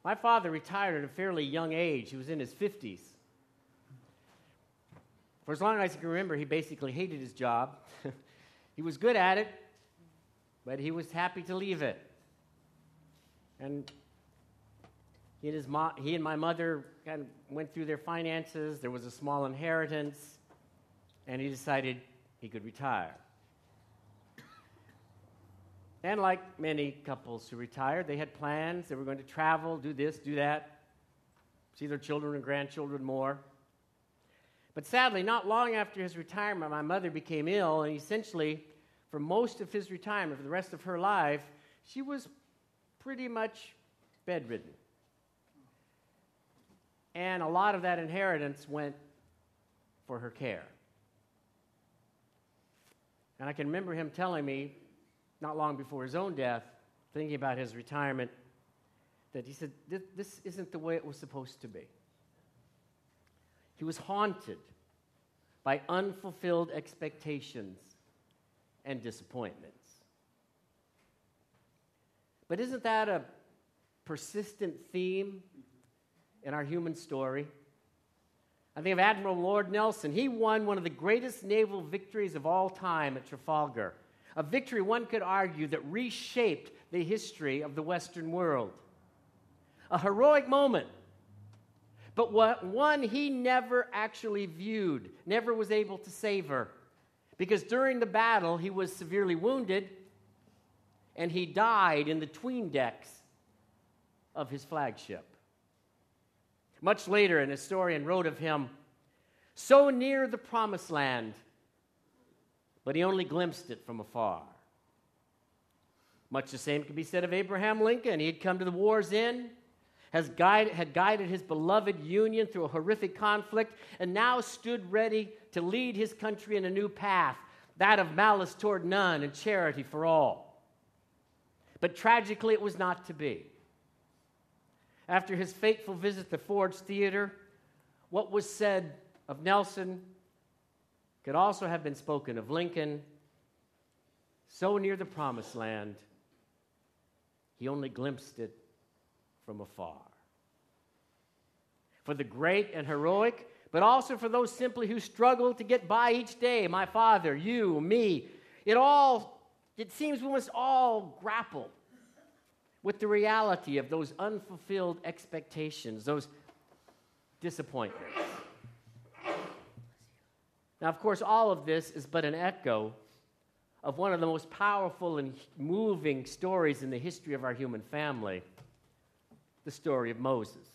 My father retired at a fairly young age. He was in his 50s. For as long as I can remember, he basically hated his job. He was good at it, but he was happy to leave it. And he and my mother kind of went through their finances. There was a small inheritance, and he decided he could retire. And like many couples who retired, they had plans. They were going to travel, do this, do that, see their children and grandchildren more. But sadly, not long after his retirement, my mother became ill, and essentially, for most of his retirement, for the rest of her life, she was pretty much bedridden. And a lot of that inheritance went for her care. And I can remember him telling me, not long before his own death, thinking about his retirement, that he said, this isn't the way it was supposed to be. He was haunted by unfulfilled expectations and disappointments. But isn't that a persistent theme in our human story? I think of Admiral Lord Nelson. He won one of the greatest naval victories of all time at Trafalgar, a victory one could argue that reshaped the history of the Western world. A heroic moment, but one he never actually viewed, never was able to savor, because during the battle he was severely wounded and he died in the 'tween decks of his flagship. Much later, an historian wrote of him, "So near the promised land, but he only glimpsed it from afar." Much the same could be said of Abraham Lincoln. He had come to the war's end, had guided his beloved Union through a horrific conflict, and now stood ready to lead his country in a new path, that of malice toward none and charity for all. But tragically, it was not to be. After his fateful visit to Ford's Theater, what was said of Nelson could also have been spoken of Lincoln. So near the promised land, he only glimpsed it from afar. For the great and heroic, but also for those simply who struggle to get by each day, my father, you, me, it seems we must all grapple with the reality of those unfulfilled expectations, those disappointments. Now, of course, all of this is but an echo of one of the most powerful and moving stories in the history of our human family, the story of Moses.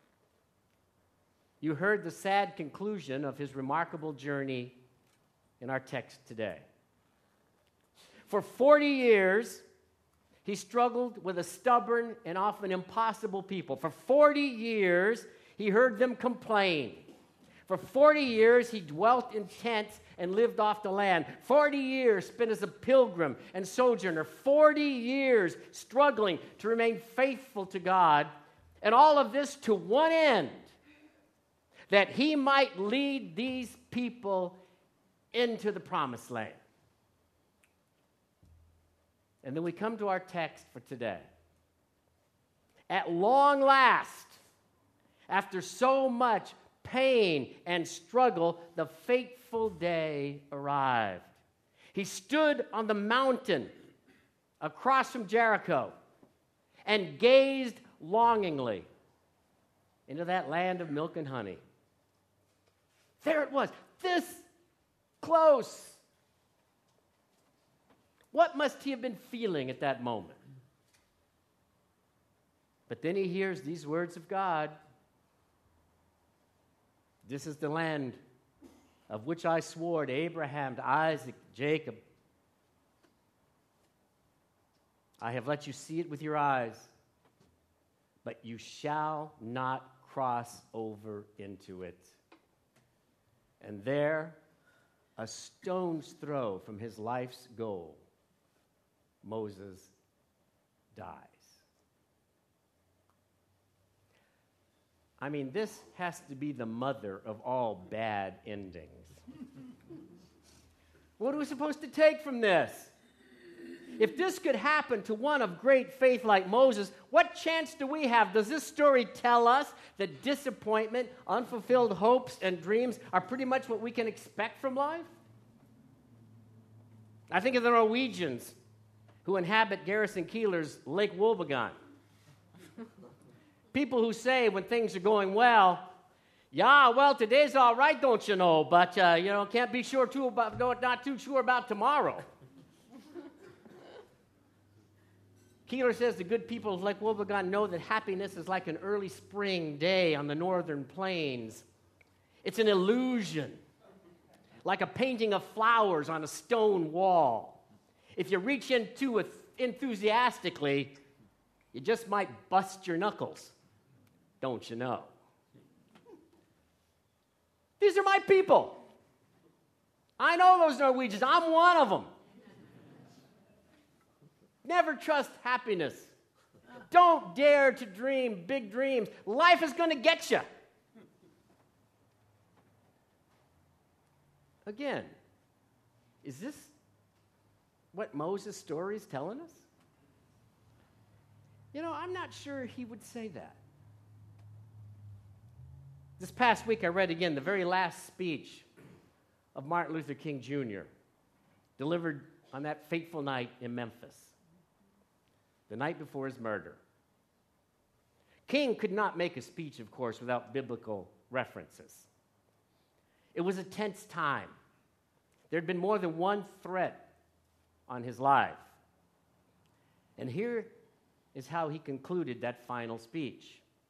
You heard the sad conclusion of his remarkable journey in our text today. For 40 years, he struggled with a stubborn and often impossible people. For 40 years, he heard them complain. For 40 years, he dwelt in tents and lived off the land. 40 years spent as a pilgrim and sojourner. 40 years struggling to remain faithful to God. And all of this to one end, that he might lead these people into the promised land. And then we come to our text for today. At long last, after so much pain and struggle, the fateful day arrived. He stood on the mountain across from Jericho and gazed longingly into that land of milk and honey. There it was, this close. What must he have been feeling at that moment? But then he hears these words of God. This is the land of which I swore to Abraham, to Isaac, Jacob. I have let you see it with your eyes, but you shall not cross over into it. And there, a stone's throw from his life's goal, Moses dies. I mean, this has to be the mother of all bad endings. What are we supposed to take from this? If this could happen to one of great faith like Moses, what chance do we have? Does this story tell us that disappointment, unfulfilled hopes, and dreams are pretty much what we can expect from life? I think of the Norwegians who inhabit Garrison Keillor's Lake Wobegon. People who say when things are going well, yeah, well, today's all right, don't you know, but, can't be sure too about, not too sure about tomorrow. Keillor says the good people of Lake Wobegon know that happiness is like an early spring day on the northern plains. It's an illusion, like a painting of flowers on a stone wall. If you reach into it enthusiastically, you just might bust your knuckles, don't you know? These are my people. I know those Norwegians. I'm one of them. Never trust happiness. Don't dare to dream big dreams. Life is going to get you. Again, is this what Moses' story is telling us? I'm not sure he would say that. This past week, I read again the very last speech of Martin Luther King Jr., delivered on that fateful night in Memphis, the night before his murder. King could not make a speech, of course, without biblical references. It was a tense time. There had been more than one threat on his life. And here is how he concluded that final speech.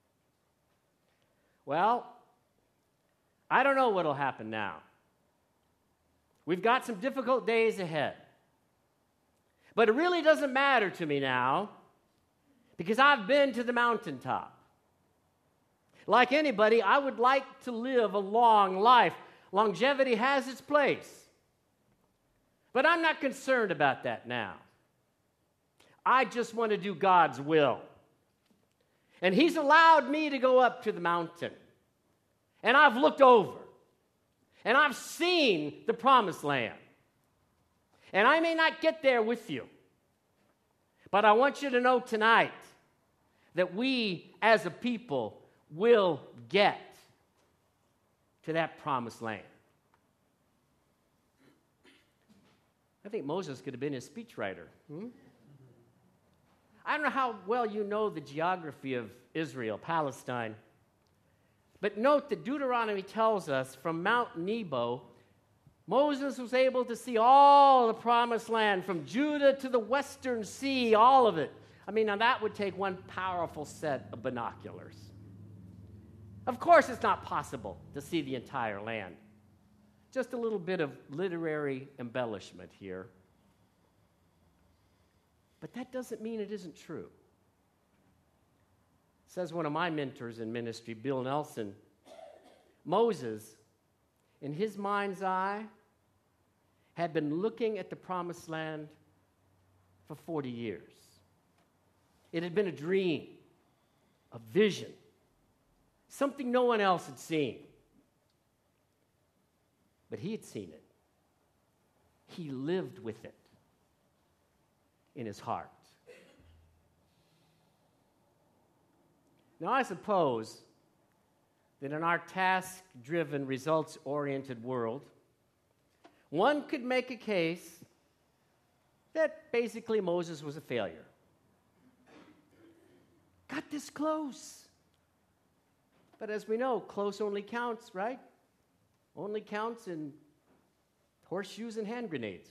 Well, I don't know what will happen now. We've got some difficult days ahead. But it really doesn't matter to me now because I've been to the mountaintop. Like anybody, I would like to live a long life. Longevity has its place. But I'm not concerned about that now. I just want to do God's will. And He's allowed me to go up to the mountain. And I've looked over. And I've seen the promised land. And I may not get there with you. But I want you to know tonight that we as a people will get to that promised land. I think Moses could have been his speechwriter. I don't know how well you know the geography of Israel, Palestine. But note that Deuteronomy tells us from Mount Nebo, Moses was able to see all the promised land, from Judah to the western sea, all of it. I mean, now that would take one powerful set of binoculars. Of course, it's not possible to see the entire land. Just a little bit of literary embellishment here. But that doesn't mean it isn't true. Says one of my mentors in ministry, Bill Nelson, Moses, in his mind's eye, had been looking at the promised land for 40 years. It had been a dream, a vision, something no one else had seen. But he had seen it. He lived with it in his heart. Now, I suppose that in our task-driven, results-oriented world, one could make a case that basically Moses was a failure. Got this close. But as we know, close only counts, right? Only counts in horseshoes and hand grenades.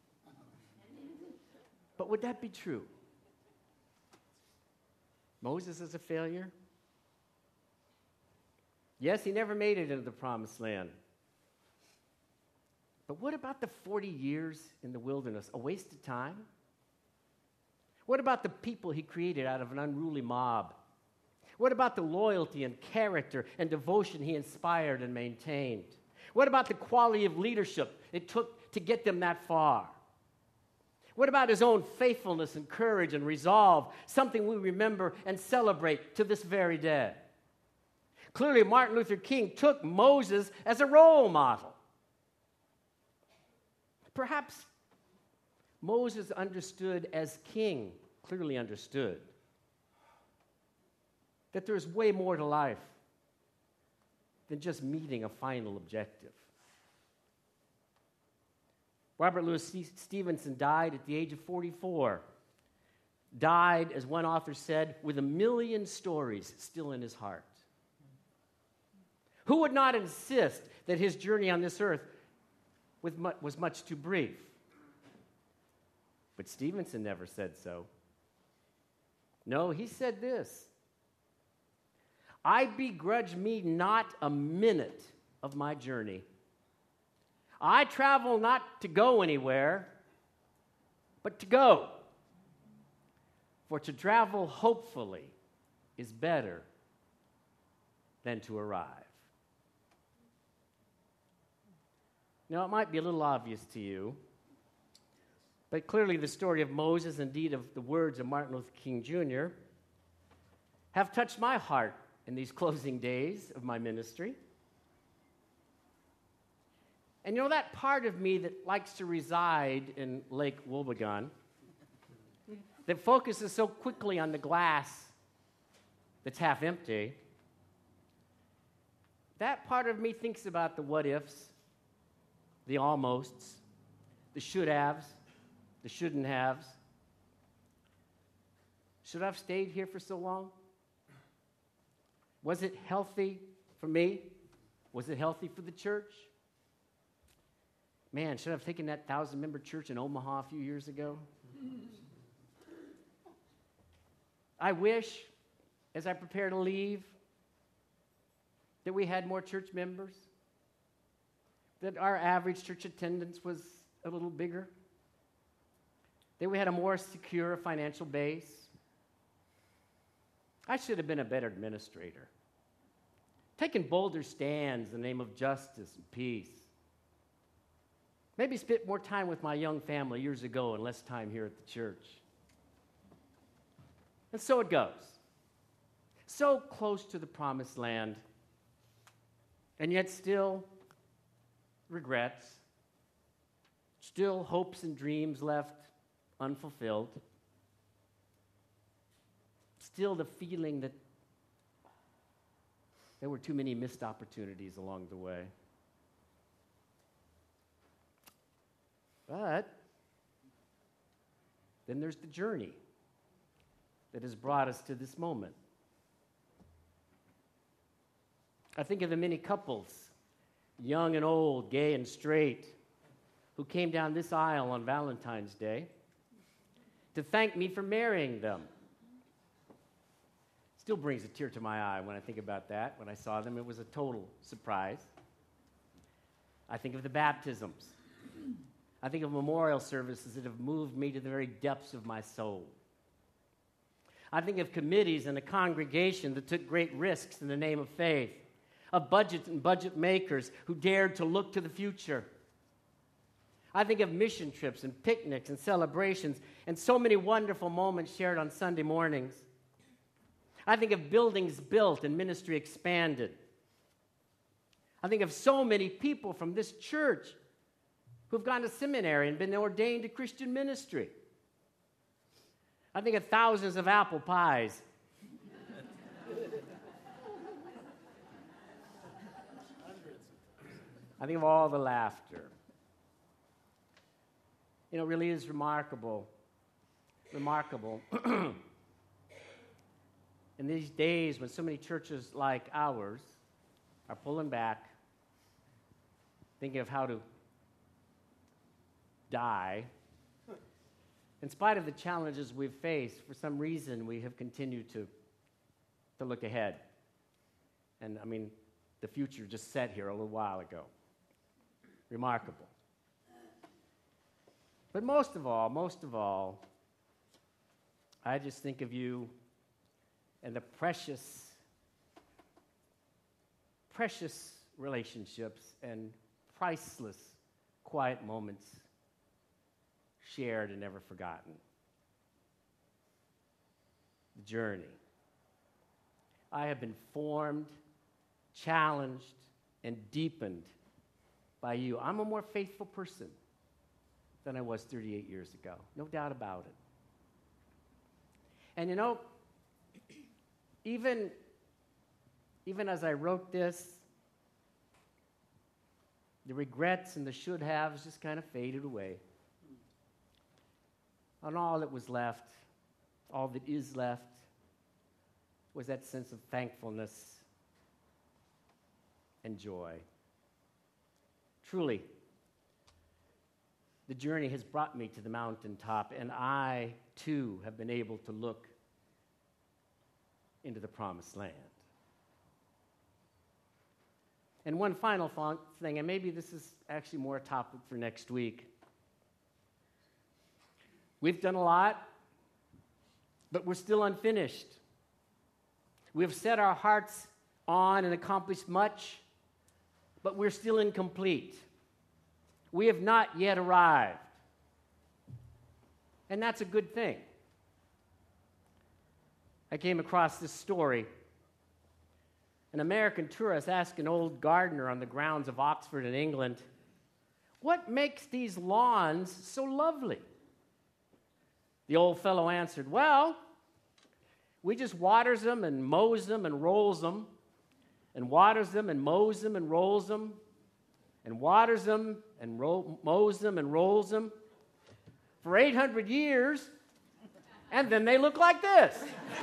But would that be true? Moses is a failure? Yes, he never made it into the promised land. But what about the 40 years in the wilderness? A waste of time? What about the people he created out of an unruly mob? What about the loyalty and character and devotion he inspired and maintained? What about the quality of leadership it took to get them that far? What about his own faithfulness and courage and resolve, something we remember and celebrate to this very day? Clearly, Martin Luther King took Moses as a role model. Perhaps Moses understood as king, clearly understood, that there's way more to life than just meeting a final objective. Robert Louis Stevenson died at the age of 44. Died, as one author said, with 1 million stories still in his heart. Who would not insist that his journey on this earth was much too brief? But Stevenson never said so. No, he said this: I begrudge me not a minute of my journey. I travel not to go anywhere, but to go. For to travel hopefully is better than to arrive. Now, it might be a little obvious to you, but clearly the story of Moses, indeed of the words of Martin Luther King Jr., have touched my heart in these closing days of my ministry. And you know, that part of me that likes to reside in Lake Wobegon, that focuses so quickly on the glass that's half empty, that part of me thinks about the what-ifs, the almosts, the should-haves, the shouldn't-haves. Should I have stayed here for so long? Was it healthy for me? Was it healthy for the church? Man, should I have taken that 1,000-member church in Omaha a few years ago? I wish, as I prepare to leave, that we had more church members, that our average church attendance was a little bigger, that we had a more secure financial base. I should have been a better administrator, taken bolder stands in the name of justice and peace. Maybe spent more time with my young family years ago and less time here at the church. And so it goes. So close to the promised land, and yet still regrets, still hopes and dreams left unfulfilled, still the feeling that there were too many missed opportunities along the way. But then there's the journey that has brought us to this moment. I think of the many couples, young and old, gay and straight, who came down this aisle on Valentine's Day to thank me for marrying them. Still brings a tear to my eye when I think about that. When I saw them, it was a total surprise. I think of the baptisms. I think of memorial services that have moved me to the very depths of my soul. I think of committees and a congregation that took great risks in the name of faith, of budgets and budget makers who dared to look to the future. I think of mission trips and picnics and celebrations and so many wonderful moments shared on Sunday mornings. I think of buildings built and ministry expanded. I think of so many people from this church who've gone to seminary and been ordained to Christian ministry. I think of thousands of apple pies. I think of all the laughter. You know, it really is remarkable. In these days when so many churches like ours are pulling back, thinking of how to die, in spite of the challenges we've faced, for some reason we have continued to look ahead. And I mean, the future just set here a little while ago. Remarkable. But most of all, I just think of you and the precious relationships and priceless quiet moments shared and never forgotten. The journey. I have been formed, challenged, and deepened by you. I'm a more faithful person. than I was 38 years ago. No doubt about it. And you know, even as I wrote this, the regrets and the should-haves just kind of faded away. And all that was left, all that is left, was that sense of thankfulness and joy. Truly, the journey has brought me to the mountaintop, and I, too, have been able to look into the promised land. And one final thing, and maybe this is actually more a topic for next week. We've done a lot, but we're still unfinished. We have set our hearts on and accomplished much, but we're still incomplete. We have not yet arrived. And that's a good thing. I came across this story. An American tourist asked an old gardener on the grounds of Oxford in England, "What makes these lawns so lovely?" The old fellow answered, "Well, we just waters them and mows them and rolls them, and waters them and mows them and rolls them, and waters them and mows them and rolls them for 800 years, and then they look like this."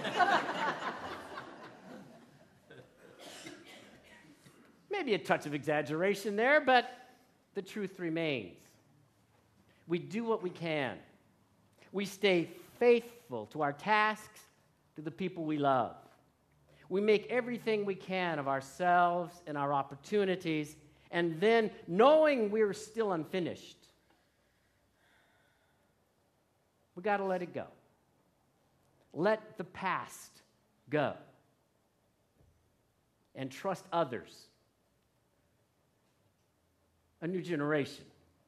Maybe a touch of exaggeration there, but the truth remains. We do what we can. We stay faithful to our tasks, to the people we love. We make everything we can of ourselves and our opportunities, and then, knowing we're still unfinished, we got to let it go. Let the past go. And trust others, a new generation.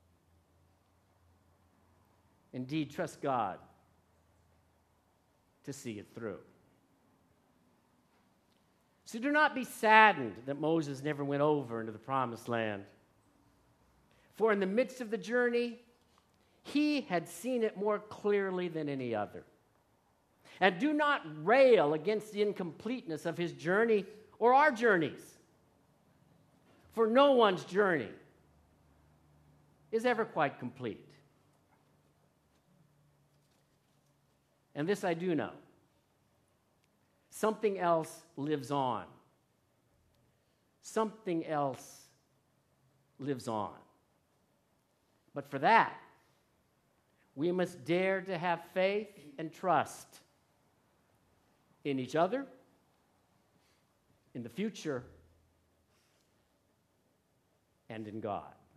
Indeed, trust God to see it through. So do not be saddened that Moses never went over into the promised land. For in the midst of the journey, he had seen it more clearly than any other. And do not rail against the incompleteness of his journey or our journeys. For no one's journey is ever quite complete. And this I do know. Something else lives on. Something else lives on. But for that, we must dare to have faith and trust in each other, in the future, and in God.